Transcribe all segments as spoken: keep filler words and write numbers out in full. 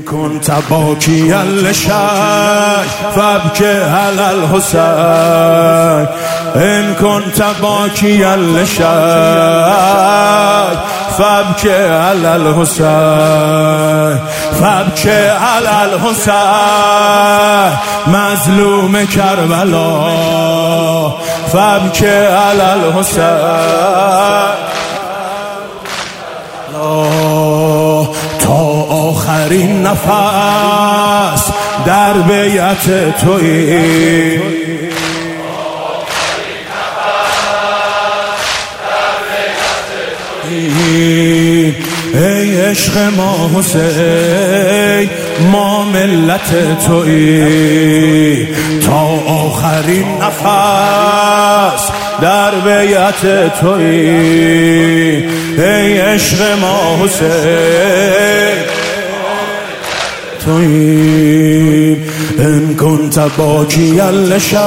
كنت باكيا للشيء فابكي على الحسين إن كنت باكيا للشيء فابكي على الحسين فابكي على الحسين مظلوم كربلاء فابكي على الحسين تا آخرین نفس در بیعت تویی ای عشق ما حسین ما ملت تویی تا آخرین نفس در بیعت تویی ای عشق ما حسین تویی إن كنت باكيا للشيء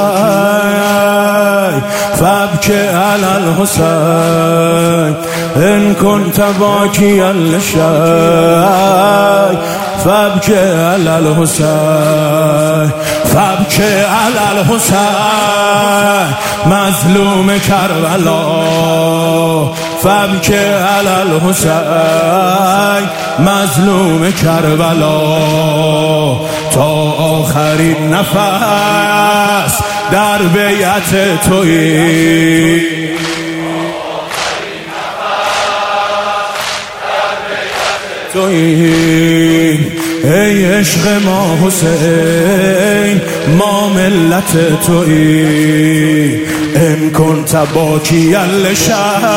فابكي على الحسين إن كنت باكيا للشيء فابكي على الحسين فابكي على الحسين مظلوم كربلاء فابكي على الحسين مظلوم كربلاء تا آخرین نفس در بیعت تویی تویی ای عشق ما حسین ما ملت تویی إن كنت باكيا للشيء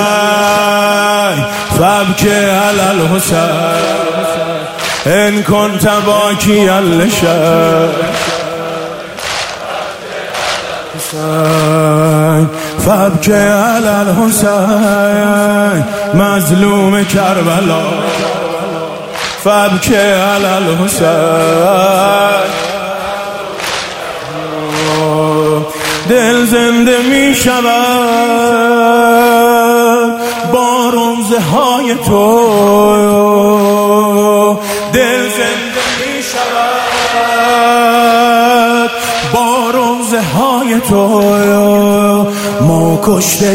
فابكي على الحسين إن كنت باكيا للشيء فابكي على الحسين مظلوم كربلاء فابكي على الحسين دل زنده می شود با رمزه های تو دل زنده می شود با رمزه های تو ما کشته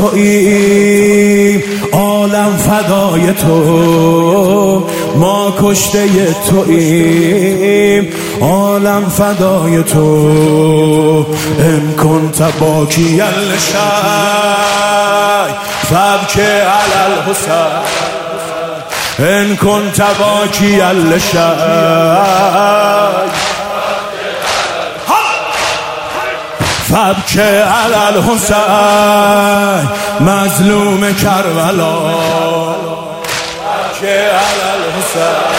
توییم عالم فدای تو ما کشته توییم عالم فدای تو إن كنت باكيا للشيء فابكي على الحسين إن كنت باكيا للشيء فابكي على الحسين مظلوم كربلاء فابكي على الحسين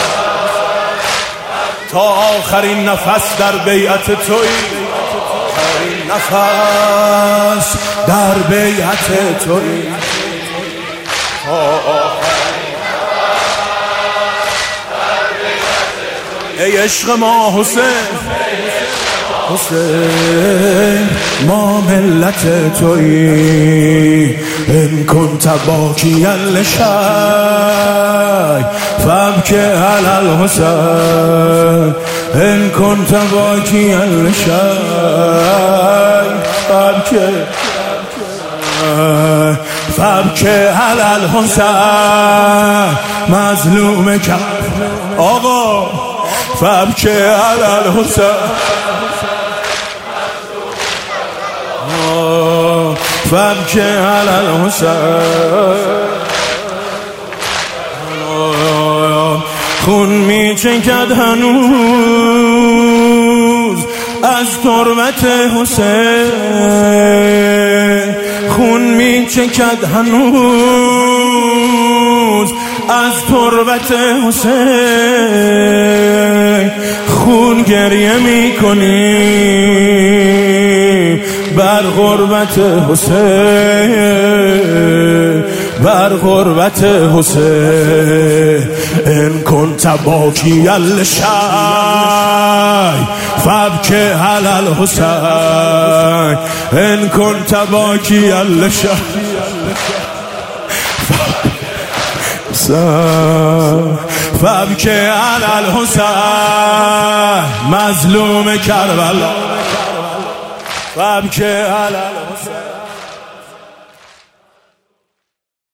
تا آخرین نفس در بیعت تویی آخرین نفس در بیعت تویی تا آخرین ای عشق ما حسین حسین ما ملت تویی إن كنت باكيا للشيء فابكي على الحسين إن كنت باكيا للشيء فابكي فابكي على الحسين مظلوم كربلاء آقا فابكي على الحسين فابكي على الحسين خون می چکد هنوز از تربت حسین خون می چکد هنوز از تربت حسین خون گریه می کنی بر غربت حسین بر غربت حسین إن كنت باكيا للشيء فابكي على الحسين إن كنت باكيا للشيء الحسین فبکی علی الحسین مظلوم کربلا فبکی علی الحسین